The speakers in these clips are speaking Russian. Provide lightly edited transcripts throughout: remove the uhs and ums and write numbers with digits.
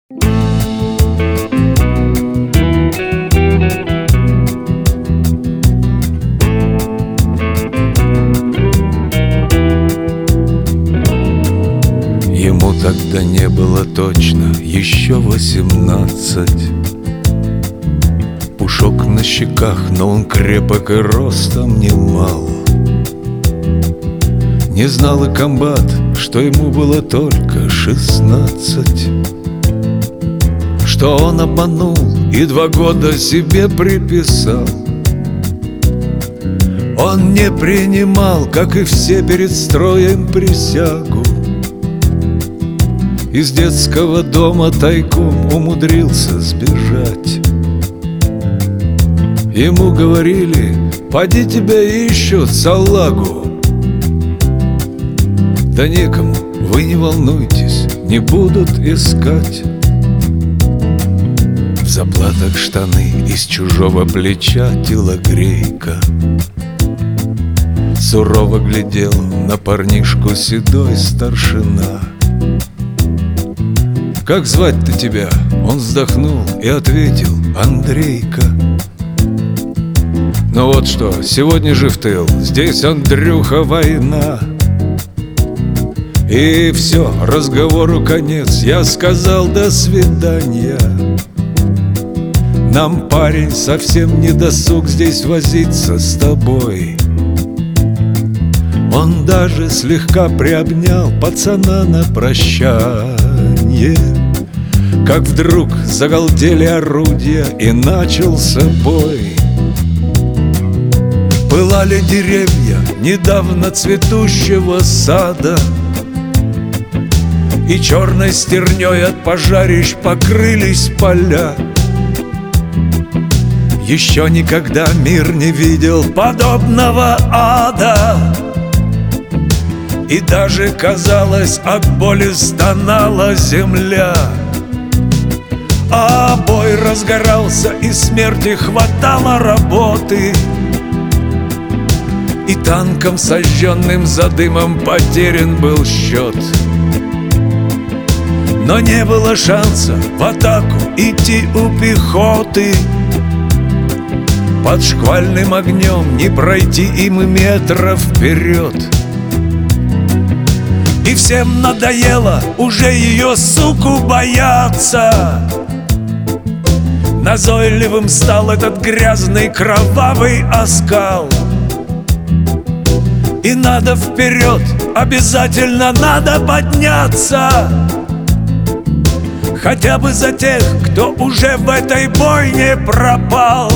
Ему тогда не было точно еще 18. Пушок на щеках, но он крепок и ростом немал. Не знал и комбат, что ему было только 16, что он обманул и 2 года себе приписал. Он не принимал, как и все перед строем, присягу. Из детского дома тайком умудрился сбежать. Ему говорили: поди тебя ищут, салагу. Да некому, вы не волнуйтесь, не будут искать. В заплатах штаны, из чужого плеча телогрейка. Сурово глядел на парнишку седой старшина. «Как звать-то тебя?» Он вздохнул и ответил: Андрейка. Ну вот что, сегодня же в тыл, здесь, Андрюха, война. И все, разговору конец, я сказал до свидания. Нам, парень, совсем не досуг здесь возиться с тобой. Он даже слегка приобнял пацана на прощанье, как вдруг загалдели орудия и начался бой. Пылали деревья недавно цветущего сада, и черной стерней от пожарищ покрылись поля. Еще никогда мир не видел подобного ада, и даже, казалось, от боли стонала земля. А бой разгорался, и смерти хватало работы, и танком, сожженным за дымом, потерян был счет. Но не было шанса в атаку идти у пехоты. Под шквальным огнем не пройти им метров вперед. И всем надоело уже ее, суку, бояться. Назойливым стал этот грязный кровавый оскал. И надо вперед, обязательно надо подняться, хотя бы за тех, кто уже в этой бойне пропал.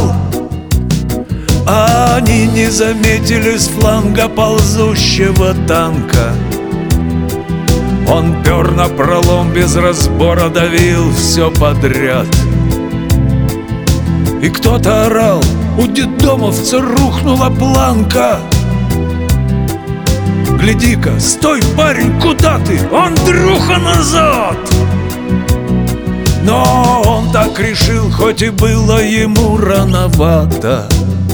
А они не заметили с фланга ползущего танка. Он пер напролом, без разбора давил все подряд. И кто-то орал: у детдомовца рухнула планка. Гляди-ка, стой, парень, куда ты? Андрюха, назад! Но он так решил, хоть и было ему рановато.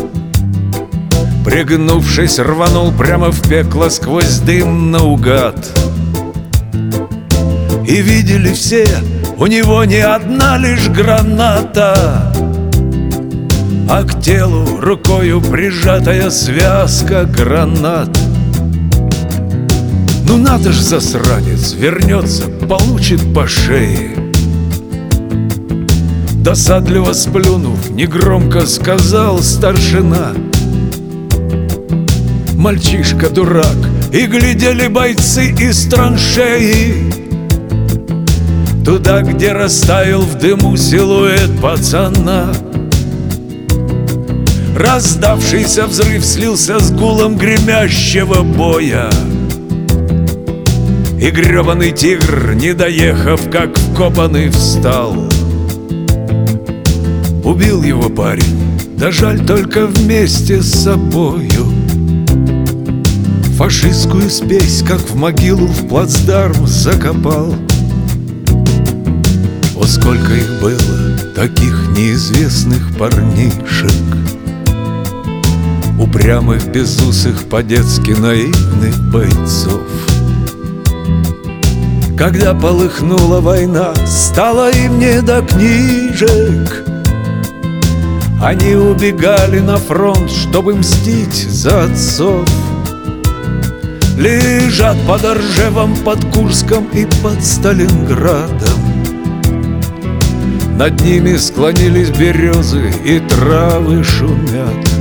Пригнувшись, рванул прямо в пекло сквозь дым наугад. И видели все, у него не одна лишь граната, а к телу рукою прижатая связка гранат. Ну надо ж, засранец, вернется, получит по шее. Досадливо сплюнув, негромко сказал старшина: мальчишка дурак. И глядели бойцы из траншеи туда, где растаял в дыму силуэт пацана. Раздавшийся взрыв слился с гулом гремящего боя, и гребаный тигр, не доехав, как вкопанный, встал. Убил его парень, да жаль только вместе с собою. Фашистскую спесь, как в могилу, в плацдарм закопал. О, сколько их было, таких неизвестных парнишек, упрямых, безусых, по-детски наивных бойцов, Когда полыхнула война, стало им не до книжек. Они убегали на фронт, чтобы мстить за отцов. Лежат под Ржевом, под Курском и под Сталинградом. Над ними склонились березы и травы шумят.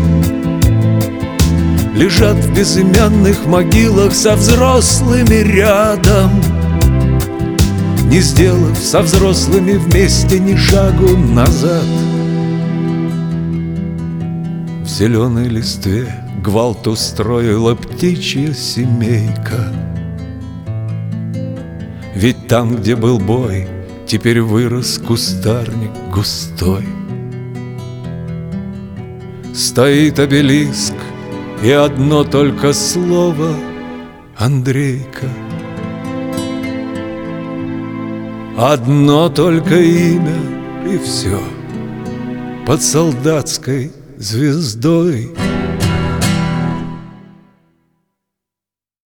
Лежат в безымянных могилах со взрослыми рядом, не сделав со взрослыми вместе ни шагу назад. В зеленой листве гвалт устроила птичья семейка. Ведь там, где был бой, теперь вырос кустарник густой. Стоит обелиск, и одно только слово — Андрейка. Одно только имя, и все под солдатской звездой.